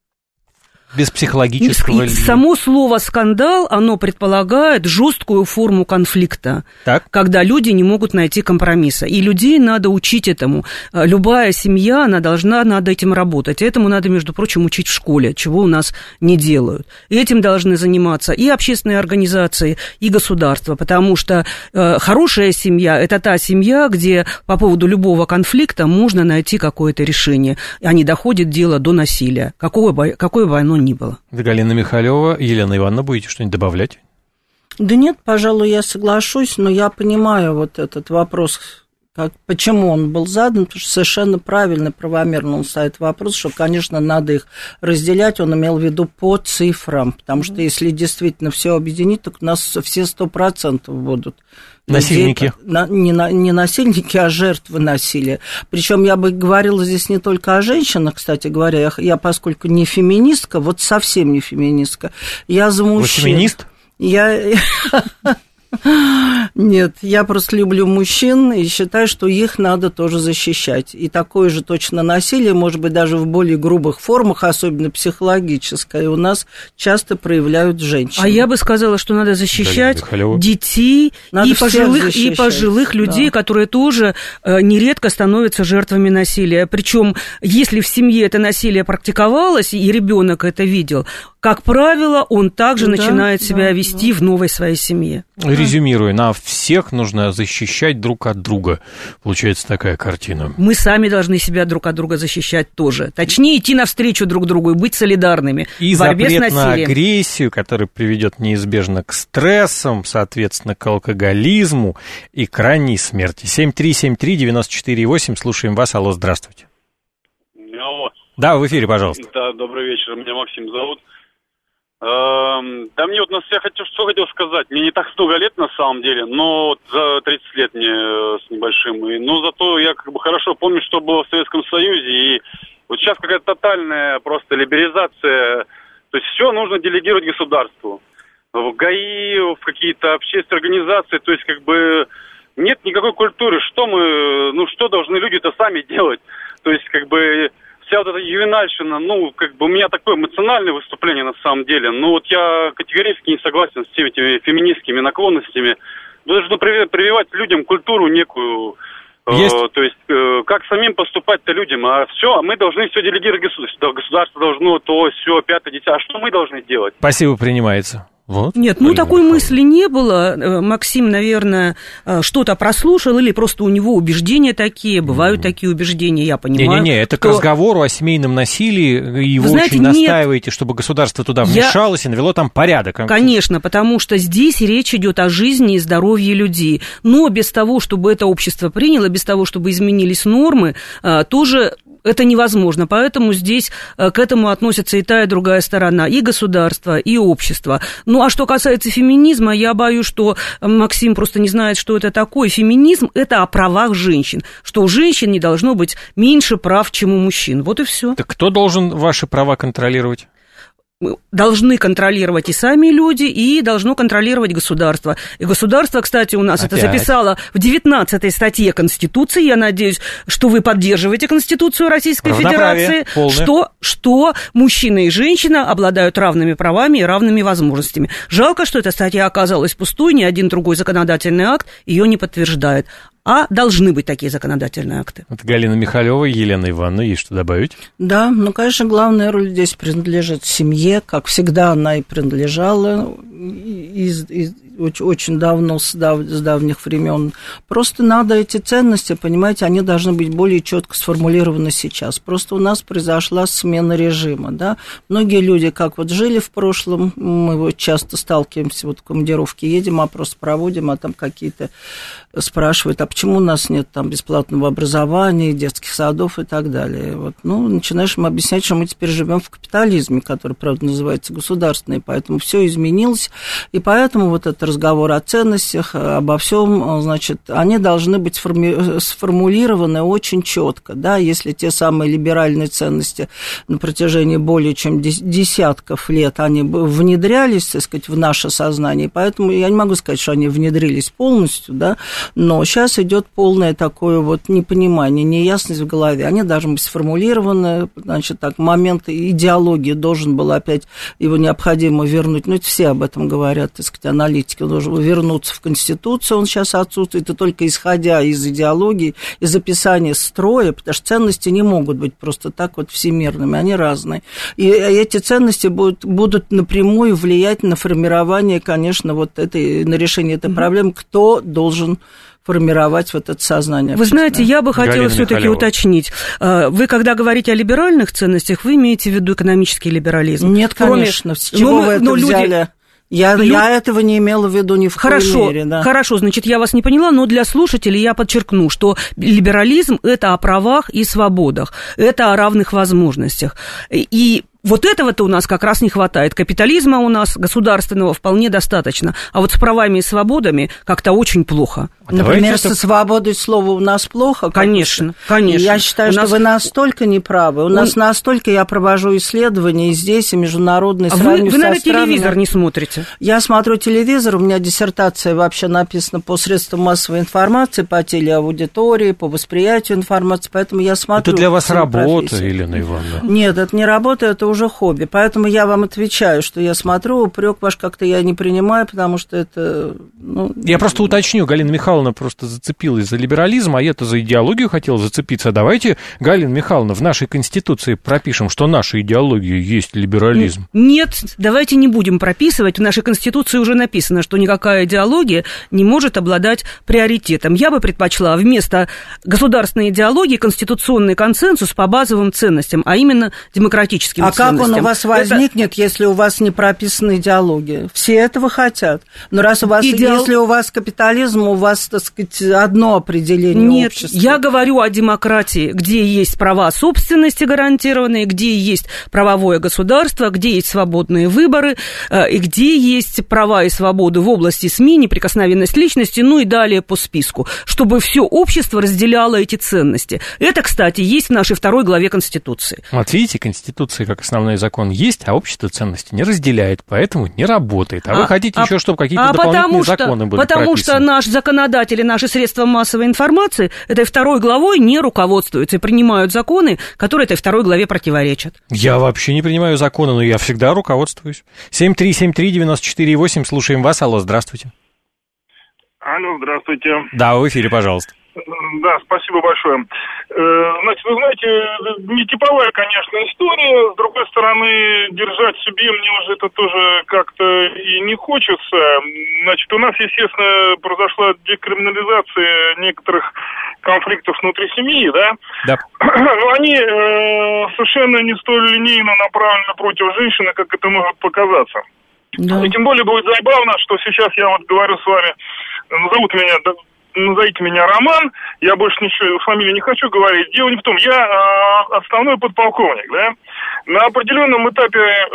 Speaker 4: Без психологического...
Speaker 3: Само слово «скандал», оно предполагает жесткую форму конфликта, так. Когда люди не могут найти компромисса. И людей надо учить этому. Любая семья, она должна над этим работать. Этому надо, между прочим, учить в школе, чего у нас не делают. И этим должны заниматься и общественные организации, и государство, потому что э, хорошая семья – это та семья, где по поводу любого конфликта можно найти какое-то решение, а не доходит дело до насилия, какое бы, какое бы оно ни было.
Speaker 4: Галина Михалева, Елена Ивановна, будете что-нибудь добавлять?
Speaker 5: Да нет, пожалуй, я соглашусь, но я понимаю вот этот вопрос, как, почему он был задан, потому что совершенно правильно, правомерно он ставит вопрос, что, конечно, надо их разделять, он имел в виду по цифрам, потому что если действительно все объединить, то у нас все сто процентов будут.
Speaker 4: Насильники.
Speaker 5: На, не, не насильники, а жертвы насилия. Причем я бы говорила здесь не только о женщинах, кстати говоря, я, я поскольку не феминистка, вот совсем не феминистка, я за мужчин.
Speaker 4: Вы феминист?
Speaker 5: Я... Нет, я просто люблю мужчин и считаю, что их надо тоже защищать. И такое же точно насилие, может быть, даже в более грубых формах, особенно психологическое, у нас часто проявляют женщины.
Speaker 3: А я бы сказала, что надо защищать детей надо и, пожилых, защищать. и пожилых людей, да. которые тоже э, нередко становятся жертвами насилия. Причем, если в семье это насилие практиковалось, и ребенок это видел, как правило, он также да, начинает себя да, вести да. в новой своей семье.
Speaker 4: Резюмируя, на всех нужно защищать друг от друга. Получается такая картина.
Speaker 3: Мы сами должны себя друг от друга защищать тоже. Точнее, идти навстречу друг другу и быть солидарными.
Speaker 4: И в борьбе запрет с насилием. На агрессию, который приведет неизбежно к стрессам, соответственно, к алкоголизму и к ранней смерти. семь три семь три девять четыре восемь. Слушаем вас. Алло, здравствуйте.
Speaker 7: Алло.
Speaker 4: Да, в эфире, пожалуйста.
Speaker 7: Да, добрый вечер. Меня Максим зовут. Да мне вот я хотел, что хотел сказать, мне не так много лет на самом деле, но вот за тридцать лет мне с небольшим, и, но зато я как бы хорошо помню, что было в Советском Союзе, и вот сейчас какая-то тотальная просто либерализация, то есть все нужно делегировать государству, в ГАИ, в какие-то общественные организации, то есть как бы нет никакой культуры, что мы, ну что должны люди-то сами делать, то есть как бы... Вся вот эта ювенальщина, ну, как бы у меня такое эмоциональное выступление на самом деле, но вот я категорически не согласен с теми этими феминистскими наклонностями. Нужно прививать людям культуру некую, э, то есть э, как самим поступать-то людям, а все, мы должны все делегировать государству, государство должно то, все, пятое, десятое, а что мы должны делать?
Speaker 4: Спасибо, принимается. Вот.
Speaker 3: Нет, ну такой мысли не было. Максим, наверное, что-то прослушал, или просто у него убеждения такие, бывают mm. такие убеждения, я понимаю.
Speaker 4: Не-не-не, это что... к разговору о семейном насилии, и вы, вы знаете, очень настаиваете, нет... чтобы государство туда вмешалось я... и навело там порядок.
Speaker 3: Конечно, потому что здесь речь идет о жизни и здоровье людей. Но без того, чтобы это общество приняло, без того, чтобы изменились нормы, тоже... Это невозможно, поэтому здесь к этому относятся и та, и другая сторона, и государство, и общество. Ну, а что касается феминизма, я боюсь, что Максим просто не знает, что это такое. Феминизм – это о правах женщин, что у женщин не должно быть меньше прав, чем у мужчин. Вот и все.
Speaker 4: Так кто должен ваши права контролировать?
Speaker 3: Должны контролировать и сами люди, и должно контролировать государство. И государство, кстати, у нас Опять? это записало в девятнадцатой статье Конституции. Я надеюсь, что вы поддерживаете Конституцию Российской Федерации, что, что мужчина и женщина обладают равными правами и равными возможностями. Жалко, что эта статья оказалась пустой, ни один другой законодательный акт ее не подтверждает. А должны быть такие законодательные акты.
Speaker 4: Это Галина Михалева, Елена Ивановна, есть что добавить?
Speaker 5: Да, ну, конечно, главная роль здесь принадлежит семье, как всегда она и принадлежала из, из, очень давно, с, дав, с давних времен. Просто надо эти ценности, понимаете, они должны быть более четко сформулированы сейчас. Просто у нас произошла смена режима, да. Многие люди, как вот жили в прошлом, мы вот часто сталкиваемся, вот в командировке едем, опрос проводим, а там какие-то спрашивают, а почему у нас нет там бесплатного образования, детских садов и так далее. Вот, ну, начинаешь им объяснять, что мы теперь живем в капитализме, который, правда, называется государственный, поэтому все изменилось, и поэтому вот этот разговор о ценностях, обо всем, значит, они должны быть сформи- сформулированы очень четко, да, если те самые либеральные ценности на протяжении более чем десятков лет они внедрялись, так сказать, в наше сознание, поэтому я не могу сказать, что они внедрились полностью, да, но сейчас идет полное такое вот непонимание, неясность в голове. Они должны быть сформулированы, значит, так, момент идеологии должен был опять, его необходимо вернуть, ну, это все об этом говорят, так сказать, аналитики, он должен вернуться в Конституцию, он сейчас отсутствует, и только исходя из идеологии, из описания строя, потому что ценности не могут быть просто так вот всемирными, они разные. И эти ценности будут, будут напрямую влиять на формирование, конечно, вот этой, на решение этой mm-hmm. проблемы, кто должен формировать вот это сознание.
Speaker 3: Вы знаете, я бы хотела все-таки уточнить. Вы, когда говорите о либеральных ценностях, вы имеете в виду экономический либерализм?
Speaker 5: Нет, Кроме... конечно. С чего но, вы это взяли? Люди... Я, Лю... я этого не имела в виду ни в
Speaker 3: хорошо,
Speaker 5: коей мере. Да.
Speaker 3: Хорошо, значит, я вас не поняла, но для слушателей я подчеркну, что либерализм – это о правах и свободах, это о равных возможностях. И Вот этого-то у нас как раз не хватает. Капитализма у нас государственного вполне достаточно. А вот с правами и свободами как-то очень плохо.
Speaker 5: Например,
Speaker 3: это...
Speaker 5: со свободой слова у нас плохо?
Speaker 3: Конечно, конечно.
Speaker 5: Я считаю, у что нас... вы настолько неправы. У он... нас настолько, я провожу исследования и здесь, и международные,
Speaker 3: а
Speaker 5: сравниваю
Speaker 3: вы, вы, наверное,
Speaker 5: странами.
Speaker 3: Телевизор не смотрите?
Speaker 5: Я смотрю телевизор, у меня диссертация вообще написана по средствам массовой информации, по телеаудитории, по восприятию информации, поэтому я смотрю.
Speaker 4: Это для вас работа,
Speaker 5: профессии.
Speaker 4: Елена Ивановна?
Speaker 5: Нет, это не работа, это уже хобби. Поэтому я вам отвечаю, что я смотрю, упрек ваш как-то я не принимаю, потому что это... Ну...
Speaker 4: Я просто уточню, Галина Михайловна просто зацепилась за либерализм, а я-то за идеологию хотела зацепиться. Давайте, Галина Михайловна, в нашей Конституции пропишем, что наша идеология есть либерализм.
Speaker 3: Нет, давайте не будем прописывать. В нашей Конституции уже написано, что никакая идеология не может обладать приоритетом. Я бы предпочла вместо государственной идеологии конституционный консенсус по базовым ценностям, а именно демократическим
Speaker 5: а
Speaker 3: ценностям.
Speaker 5: А как он у вас возникнет, это... если у вас не прописана идеология? Все этого хотят. Но раз у вас, Идеал... если у вас капитализм, у вас, так сказать, одно определение
Speaker 3: Нет,
Speaker 5: общества.
Speaker 3: Я говорю о демократии, где есть права собственности гарантированные, где есть правовое государство, где есть свободные выборы, и где есть права и свободы в области СМИ, неприкосновенность личности, ну и далее по списку, чтобы все общество разделяло эти ценности. Это, кстати, есть в нашей второй главе Конституции.
Speaker 4: Вот видите, Конституция как основной закон есть, а общество ценности не разделяет, поэтому не работает. А, а вы хотите а, еще, чтобы какие-то а дополнительные
Speaker 3: что,
Speaker 4: законы были
Speaker 3: потому
Speaker 4: прописаны?
Speaker 3: Потому что наш законодатель и наши средства массовой информации этой второй главой не руководствуются и принимают законы, которые этой второй главе противоречат.
Speaker 4: Я вообще не принимаю законы, но я всегда руководствуюсь. семь три семь три девяносто четыре восемь, слушаем вас. Алло, здравствуйте.
Speaker 8: Алло, здравствуйте.
Speaker 4: Да, в эфире, пожалуйста.
Speaker 8: Да, спасибо большое. Значит, вы знаете, не типовая, конечно, история. С другой стороны, держать себе мне уже это тоже как-то и не хочется. Значит, у нас, естественно, произошла декриминализация некоторых конфликтов внутри семьи, да?
Speaker 4: Да.
Speaker 8: Но они э, совершенно не столь линейно направлены против женщины, как это может показаться. Да. И тем более будет забавно, что сейчас я вот говорю с вами, зовут меня... Назовите меня Роман, я больше ничего, фамилию не хочу говорить. Дело не в том, я э, основной подполковник, да. На определенном этапе э,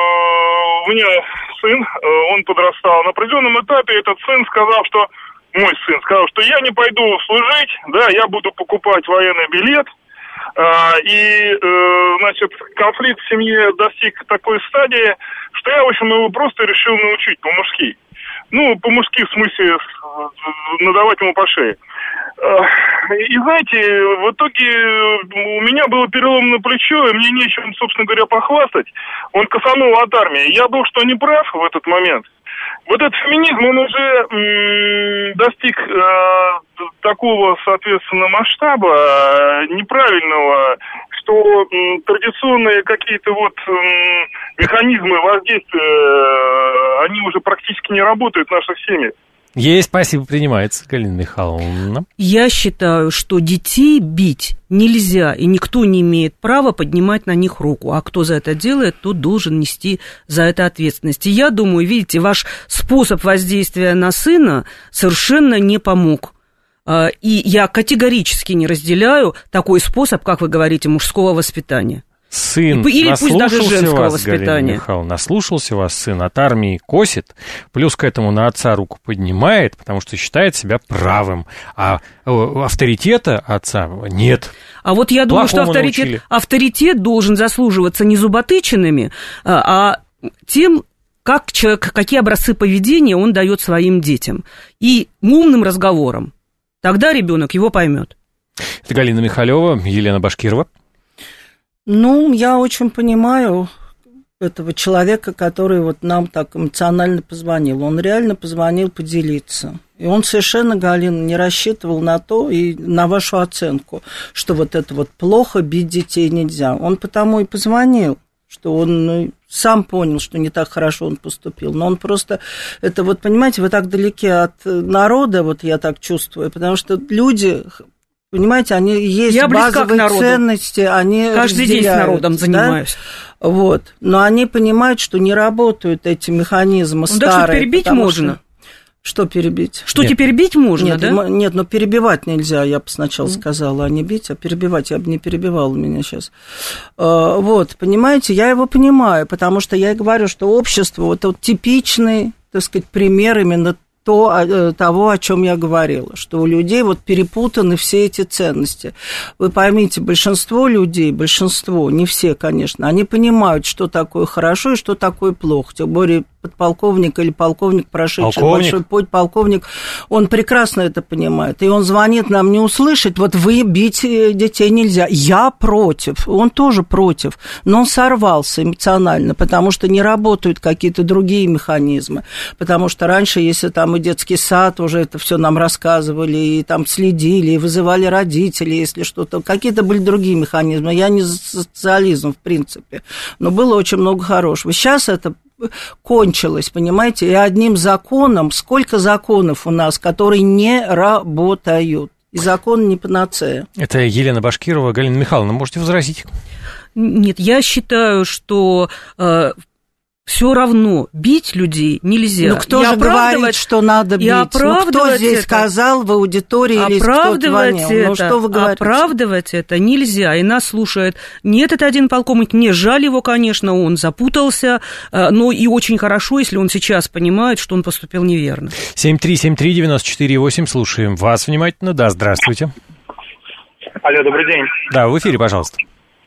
Speaker 8: у меня сын, э, он подрастал. На определенном этапе этот сын сказал, что, мой сын сказал, что я не пойду служить, да, я буду покупать военный билет. Э, и, э, значит, конфликт в семье достиг такой стадии, что я, в общем, его просто решил научить по-мужски. Ну, по-мужски, в смысле, надавать ему по шее. И, знаете, в итоге у меня было переломное плечо, и мне нечем, собственно говоря, похвастать. Он косанул от армии. Я был, что не прав в этот момент. Вот этот феминизм, он уже м- достиг э, такого, соответственно, масштаба э, неправильного, что м- традиционные какие-то вот м- механизмы воздействия, э, они уже практически не работают в наших семьях.
Speaker 4: Есть, спасибо, принимается, Галина Михайловна.
Speaker 3: Я считаю, что детей бить нельзя, и никто не имеет права поднимать на них руку. А кто за это делает, тот должен нести за это ответственность. И я думаю, видите, ваш способ воздействия на сына совершенно не помог. И я категорически не разделяю такой способ, как вы говорите, мужского воспитания.
Speaker 4: Сын
Speaker 3: Или пусть даже женского
Speaker 4: вас,
Speaker 3: воспитания.
Speaker 4: Галина Михайловна, наслушался вас сын, от армии косит, плюс к этому на отца руку поднимает, потому что считает себя правым, а авторитета отца нет.
Speaker 3: А вот я думаю,
Speaker 4: Плохому
Speaker 3: что авторитет,
Speaker 4: научили.
Speaker 3: авторитет должен заслуживаться не зуботычинами, а тем, как человек, какие образцы поведения он дает своим детям. И умным разговором. Тогда ребенок его поймет.
Speaker 4: Это Галина Михалева, Елена Башкирова.
Speaker 5: Ну, я очень понимаю этого человека, который вот нам так эмоционально позвонил. Он реально позвонил поделиться. И он совершенно, Галина, не рассчитывал на то и на вашу оценку, что вот это вот плохо, бить детей нельзя. Он потому и позвонил, что он ну, сам понял, что не так хорошо он поступил. Но он просто, это вот, понимаете, вы так далеки от народа, вот я так чувствую, потому что люди... Понимаете, они есть
Speaker 3: я
Speaker 5: базовые ценности, они
Speaker 3: каждый день с народом занимаюсь.
Speaker 5: Да? Вот. Но они понимают, что не работают эти механизмы
Speaker 3: ну,
Speaker 5: старые.
Speaker 3: Так что перебить можно.
Speaker 5: Что, Что перебить?
Speaker 3: Что
Speaker 4: нет.
Speaker 3: теперь бить можно,
Speaker 5: нет,
Speaker 3: да?
Speaker 5: Нет, но перебивать нельзя, я бы сначала mm. сказала, а не бить, а перебивать, я бы не перебивала меня сейчас. Вот, понимаете, я его понимаю, потому что я и говорю, что общество, вот, вот типичный, так сказать, пример именно то, того, о чем я говорила, что у людей вот перепутаны все эти ценности. Вы поймите, большинство людей, большинство, не все, конечно, они понимают, что такое хорошо и что такое плохо. Тем более подполковник или полковник, прошедший
Speaker 4: полковник.
Speaker 5: большой путь, полковник, он прекрасно это понимает. И он звонит нам не услышать, вот вы бить детей нельзя. Я против, он тоже против, но он сорвался эмоционально, потому что не работают какие-то другие механизмы. Потому что раньше, если там и детский сад, уже это все нам рассказывали, и там следили, и вызывали родителей, если что-то, какие-то были другие механизмы. Я не за социализм, в принципе, но было очень много хорошего. Сейчас это кончилось, понимаете, и одним законом, сколько законов у нас, которые не работают, и закон не панацея.
Speaker 4: Это Елена Башкирова. Галина Михайловна, можете возразить?
Speaker 3: Нет, я считаю, что э, все равно бить людей нельзя.
Speaker 5: Ну, кто
Speaker 3: и
Speaker 5: же говорит, что надо бить? Ну, кто здесь
Speaker 3: это,
Speaker 5: сказал в аудитории или кто-то звонил?
Speaker 3: Это,
Speaker 5: ну, что вы говорите?
Speaker 3: Оправдывать это нельзя, и нас слушает. Нет, это один полковник, не жаль его, конечно, он запутался, но и очень хорошо, если он сейчас понимает, что он поступил неверно.
Speaker 4: семь три семь три девять четыре восемь, слушаем вас внимательно. Да, здравствуйте.
Speaker 9: Алло, добрый день.
Speaker 4: Да, в эфире, пожалуйста.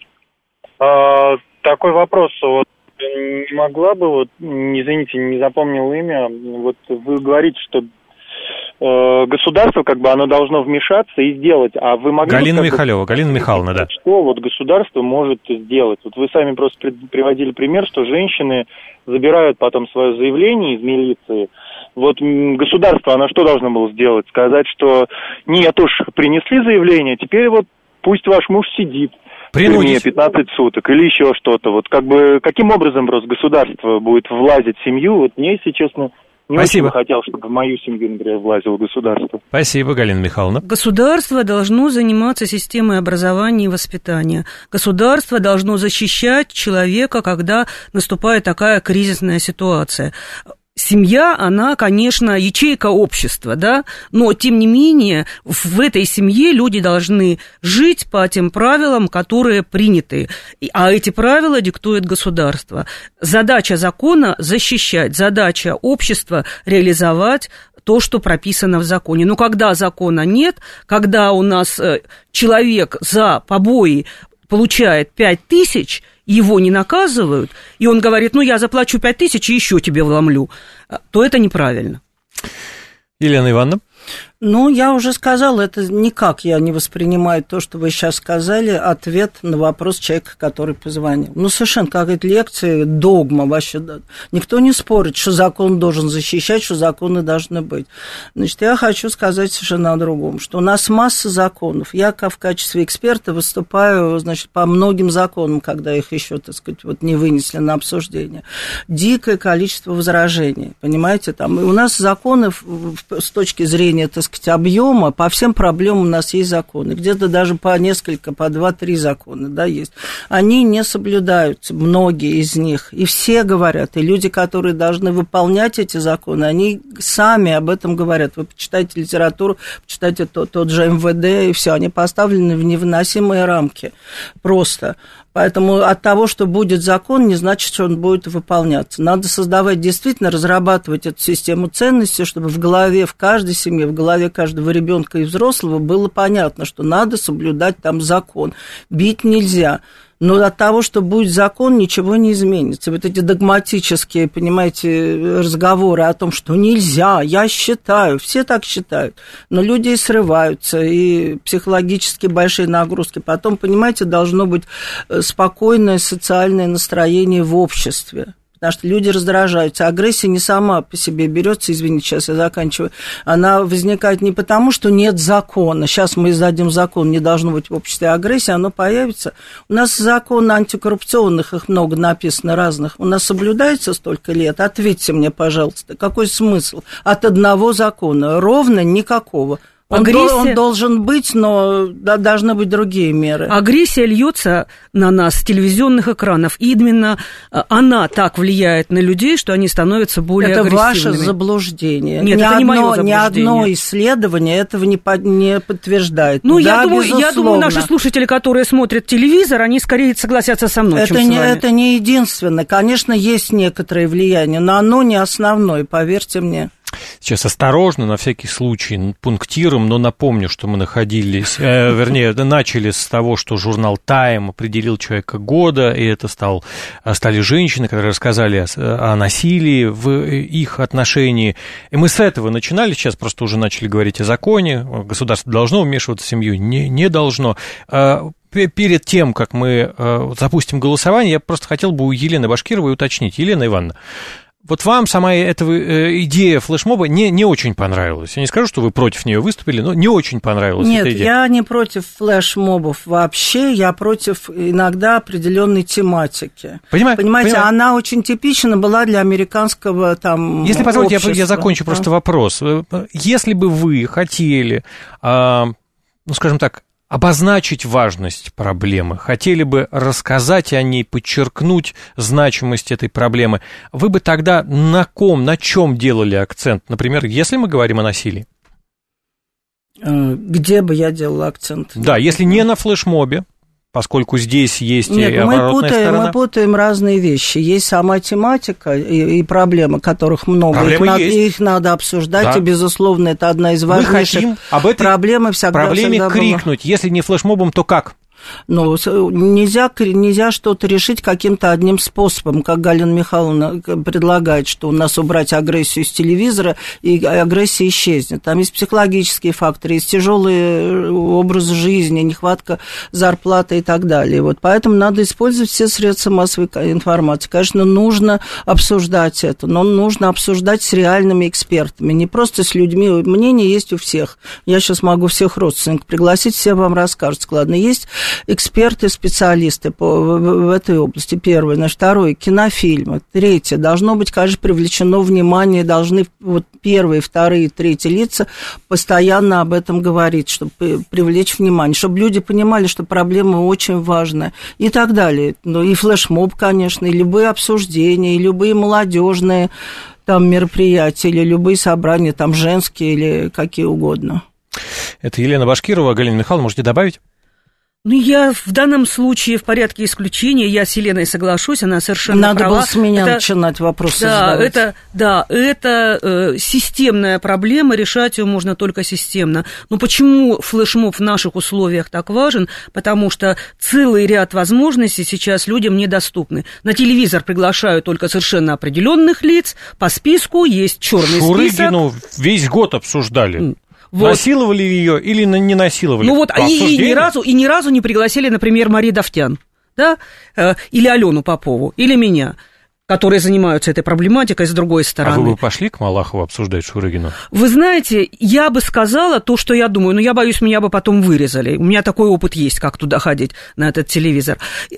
Speaker 9: А, такой вопрос, вот. Не могла бы, вот, извините, не запомнил имя, вот вы говорите, что э, государство, как бы, оно должно вмешаться и сделать, а вы могли...
Speaker 4: Галина
Speaker 9: бы,
Speaker 4: Михайлова, бы, Галина Михайловна, да.
Speaker 9: Что вот государство может сделать? Вот вы сами просто приводили пример, что женщины забирают потом свое заявление из милиции. Вот государство, оно что должно было сделать? Сказать, что нет уж, принесли заявление, теперь вот пусть ваш муж сидит.
Speaker 4: Принудить.
Speaker 9: пятнадцать суток или еще что-то. Вот как бы каким образом просто государство будет влазить в семью? Вот мне, если честно, не
Speaker 4: Спасибо.
Speaker 9: очень бы хотел, чтобы в мою семью, например, влазило государство.
Speaker 4: Спасибо, Галина Михайловна.
Speaker 3: Государство должно заниматься системой образования и воспитания. Государство должно защищать человека, когда наступает такая кризисная ситуация. Семья, она, конечно, ячейка общества, да, но, тем не менее, в этой семье люди должны жить по тем правилам, которые приняты, а эти правила диктует государство. Задача закона – защищать, задача общества – реализовать то, что прописано в законе. Но когда закона нет, когда у нас человек за побои получает пять тысяч, его не наказывают, и он говорит, ну, я заплачу пять тысяч и еще тебе вломлю, то это неправильно.
Speaker 4: Елена Ивановна?
Speaker 5: Ну, я уже сказала, это никак я не воспринимаю то, что вы сейчас сказали, ответ на вопрос человека, который позвонил. Ну, совершенно какая-то лекция, догма вообще. Никто не спорит, что закон должен защищать, что законы должны быть. Значит, я хочу сказать совершенно о другом, что у нас масса законов. Я в качестве эксперта выступаю, значит, по многим законам, когда их еще, так сказать, вот не вынесли на обсуждение. Дикое количество возражений, понимаете, там. И у нас законы с точки зрения, так сказать, объема, по всем проблемам у нас есть законы. Где-то даже по несколько, по два-три закона, да, есть. Они не соблюдаются, многие из них. И все говорят, и люди, которые должны выполнять эти законы, они сами об этом говорят. Вы почитайте литературу, почитайте тот, тот же эм вэ дэ, и все, они поставлены в невыносимые рамки. Просто. Поэтому от того, что будет закон, не значит, что он будет выполняться. Надо создавать, действительно, разрабатывать эту систему ценностей, чтобы в голове, в каждой семье, в голове каждого ребенка и взрослого было понятно, что надо соблюдать там закон. Бить нельзя. Но от того, что будет закон, ничего не изменится. Вот эти догматические, понимаете, разговоры о том, что нельзя, я считаю, все так считают, но люди и срываются, и психологически большие нагрузки. Потом, понимаете, должно быть спокойное социальное настроение в обществе. Потому что люди раздражаются. Агрессия не сама по себе берется, извините, сейчас я заканчиваю. Она возникает не потому, что нет закона. Сейчас мы издадим закон, не должно быть в обществе агрессии, оно появится. У нас законы антикоррупционных, их много написано разных. У нас соблюдается столько лет? Ответьте мне, пожалуйста, какой смысл от одного закона? Ровно никакого. Он, Агрессия... он должен быть, но да, должны быть другие меры.
Speaker 3: Агрессия льется на нас с телевизионных экранов, и именно она так влияет на людей, что они становятся более
Speaker 5: это
Speaker 3: агрессивными.
Speaker 5: Это ваше заблуждение.
Speaker 3: Нет,
Speaker 5: ни
Speaker 3: это
Speaker 5: одно,
Speaker 3: не мое заблуждение.
Speaker 5: Ни одно исследование этого не, под, не подтверждает.
Speaker 3: Ну,
Speaker 5: да,
Speaker 3: я, думаю, я думаю, наши слушатели, которые смотрят телевизор, они скорее согласятся со мной,
Speaker 5: это
Speaker 3: чем
Speaker 5: не,
Speaker 3: с вами.
Speaker 5: Это не единственное. Конечно, есть некоторое влияние, но оно не основное, поверьте мне.
Speaker 4: Сейчас осторожно, на всякий случай, пунктиром, но напомню, что мы находились, э, вернее, начали с того, что журнал «Тайм» определил человека года, и это стал, стали женщины, которые рассказали о, о насилии в их отношении. И мы с этого начинали, сейчас просто уже начали говорить о законе, государство должно вмешиваться в семью, не, не должно. Перед тем, как мы запустим голосование, я просто хотел бы у Елены Башкировой уточнить. Елена Ивановна, вот вам сама эта идея флешмоба не, не очень понравилась. Я не скажу, что вы против нее выступили, но не очень понравилась
Speaker 5: Нет,
Speaker 4: эта идея.
Speaker 5: Нет, я не против флешмобов вообще, я против иногда определенной тематики.
Speaker 4: Понимаю,
Speaker 5: Понимаете,
Speaker 4: понимаю.
Speaker 5: Она очень типична была для американского там
Speaker 4: Если позволите,
Speaker 5: общества.
Speaker 4: я, я закончу да? просто вопрос. Если бы вы хотели, ну, скажем так, обозначить важность проблемы, хотели бы рассказать о ней, подчеркнуть значимость этой проблемы, вы бы тогда на ком, на чем делали акцент? Например, если мы говорим о насилии.
Speaker 5: Где бы я делала акцент?
Speaker 4: Да, если не на флешмобе, поскольку здесь есть
Speaker 5: Нет,
Speaker 4: и
Speaker 5: мы
Speaker 4: оборотная
Speaker 5: путаем,
Speaker 4: сторона.
Speaker 5: мы путаем разные вещи. Есть сама тематика и, и проблемы, которых много. Их, над, их надо обсуждать, да. И, безусловно, это одна из важнейших
Speaker 4: мы хотим об этой
Speaker 5: проблем. Всегда,
Speaker 4: проблеме
Speaker 5: всегда
Speaker 4: крикнуть. Было. Если не флешмобом, то как?
Speaker 5: Ну, нельзя, нельзя что-то решить каким-то одним способом, как Галина Михайловна предлагает, что у нас убрать агрессию с телевизора, и агрессия исчезнет. Там есть психологические факторы, есть тяжелый образ жизни, нехватка зарплаты и так далее. Вот поэтому надо использовать все средства массовой информации. Конечно, нужно обсуждать это, но нужно обсуждать с реальными экспертами, не просто с людьми. Мнение есть у всех. Я сейчас могу всех родственников пригласить, все вам расскажут складно. Есть эксперты, специалисты по, в, в этой области. Первое. Значит, второе. Кинофильмы. Третье. Должно быть, конечно, привлечено внимание. Должны вот, первые, вторые, третьи лица постоянно об этом говорить, чтобы привлечь внимание, чтобы люди понимали, что проблема очень важная и так далее. Ну, и флешмоб, конечно, и любые обсуждения, и любые молодежные там мероприятия, или любые собрания, там женские или какие угодно.
Speaker 4: Это Елена Башкирова. Галина Михайловна, можете добавить?
Speaker 3: Ну, я в данном случае в порядке исключения, я с Еленой соглашусь, она совершенно
Speaker 5: Надо
Speaker 3: права.
Speaker 5: было с меня
Speaker 3: это,
Speaker 5: начинать вопросы
Speaker 3: да,
Speaker 5: задавать.
Speaker 3: Это, да, это э, системная проблема, решать ее можно только системно. Но почему флешмоб в наших условиях так важен? Потому что целый ряд возможностей сейчас людям недоступны. На телевизор приглашают только совершенно определенных лиц, по списку есть черный список.
Speaker 4: Шурыгину весь год обсуждали.
Speaker 3: Вот.
Speaker 4: Насиловали ее или не насиловали?
Speaker 3: Ну вот, и, и, ни разу, и ни разу не пригласили, например, Марию Давтян, да, э, или Алену Попову, или меня, которые занимаются этой проблематикой с другой стороны.
Speaker 4: А вы бы пошли к Малахову обсуждать Шурыгину?
Speaker 3: Вы знаете, я бы сказала то, что я думаю, но я боюсь, меня бы потом вырезали. У меня такой опыт есть, как туда ходить на этот телевизор.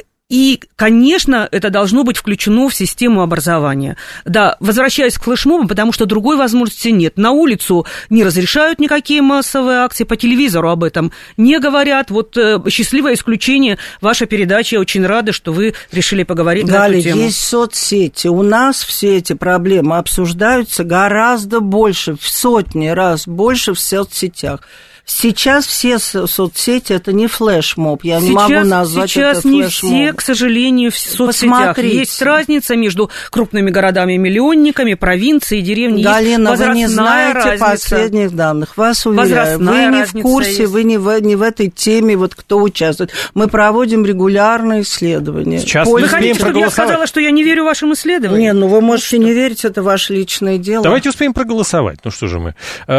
Speaker 3: И, конечно, это должно быть включено в систему образования. Да, возвращаясь к флешмобам, потому что другой возможности нет. На улицу не разрешают никакие массовые акции, по телевизору об этом не говорят. Вот э, счастливое исключение вашей передачи. Я очень рада, что вы решили поговорить
Speaker 5: Галя,
Speaker 3: на эту тему.
Speaker 5: Есть соцсети. У нас все эти проблемы обсуждаются гораздо больше, в сотни раз больше в соцсетях. Сейчас все соцсети – это не флешмоб, я сейчас, не могу назвать
Speaker 3: сейчас
Speaker 5: это
Speaker 3: флешмобом.
Speaker 5: Сейчас
Speaker 3: не все, к сожалению, в соцсетях.
Speaker 5: Посмотрите.
Speaker 3: Есть разница между крупными городами-миллионниками, провинцией, деревней.
Speaker 5: Галина,
Speaker 3: есть
Speaker 5: вы не знаете
Speaker 3: разница.
Speaker 5: последних данных, вас уверяю.
Speaker 3: Возрастная
Speaker 5: вы не в курсе,
Speaker 3: есть.
Speaker 5: вы не в, не в этой теме, вот кто участвует. Мы проводим регулярные исследования.
Speaker 4: Сейчас
Speaker 3: вы хотите, чтобы я сказала, что я не верю вашим исследованиям?
Speaker 5: Не, ну вы можете ну, не верить, это ваше личное дело.
Speaker 4: Давайте успеем проголосовать. Ну что же мы.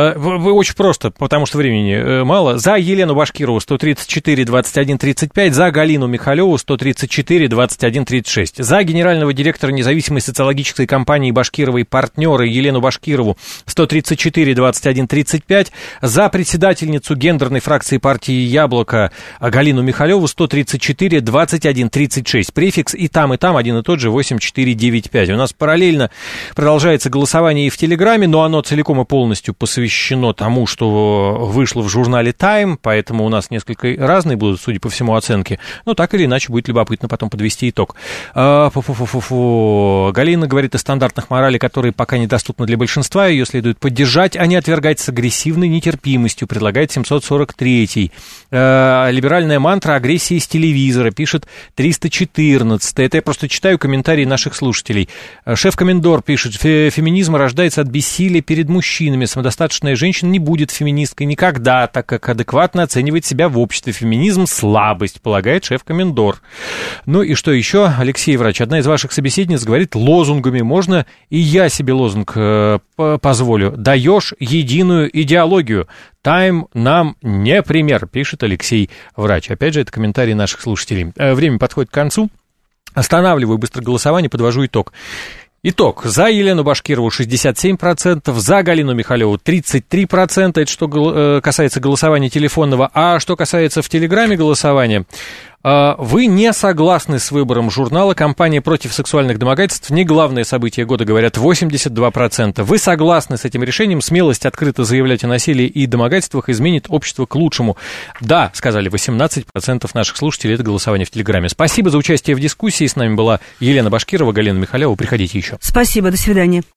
Speaker 4: Вы очень просто, потому что времени мало. За Елену Башкирову сто тридцать четыре двадцать один тридцать пять, за Галину Михалеву сто тридцать четыре двадцать один тридцать шесть, за генерального директора независимой социологической компании Башкировой партнеры Елену Башкирову сто тридцать четыре двадцать один тридцать пять, за председательницу гендерной фракции партии «Яблоко» Галину Михалеву сто тридцать четыре двадцать один тридцать шесть. Префикс и там, и там один и тот же восемь четыре девять пять. У нас параллельно продолжается голосование и в Телеграме, но оно целиком и полностью посвящено тому, что вышло в журнале Time, поэтому у нас несколько разные будут, судя по всему, оценки. Но так или иначе будет любопытно потом подвести итог. Фу-фу-фу-фу. Галина говорит о стандартных морали, которые пока недоступны для большинства. Ее следует поддержать, а не отвергать с агрессивной нетерпимостью, предлагает семьсот сорок третий. Либеральная мантра агрессии с телевизора, пишет триста четырнадцатый. Это я просто читаю комментарии наших слушателей. Шеф-комендор пишет: феминизм рождается от бессилия перед мужчинами. Самодостаточная женщина не будет феминисткой никогда, так как адекватно оценивает себя в обществе. Феминизм — слабость, полагает шеф-комендор. Ну и что еще, Алексей Врач? Одна из ваших собеседниц говорит лозунгами. Можно и я себе лозунг э, позволю. Даешь единую идеологию. Тайм нам не пример, пишет Алексей Врач. Опять же, это комментарии наших слушателей. Время подходит к концу. Останавливаю быстро голосование, подвожу итог. Итог. За Елену Башкирову шестьдесят семь процентов, за Галину Михалеву тридцать три процента. Это что касается голосования телефонного. А что касается в Телеграме голосования, вы не согласны с выбором журнала. Кампания против сексуальных домогательств не главное событие года, говорят восемьдесят два процента. Вы согласны с этим решением? Смелость открыто заявлять о насилии и домогательствах изменит общество к лучшему. Да, сказали восемнадцать процентов наших слушателей. Это голосование в Телеграме. Спасибо за участие в дискуссии. С нами была Елена Башкирова, Галина Михалева. Приходите еще.
Speaker 3: Спасибо, до свидания.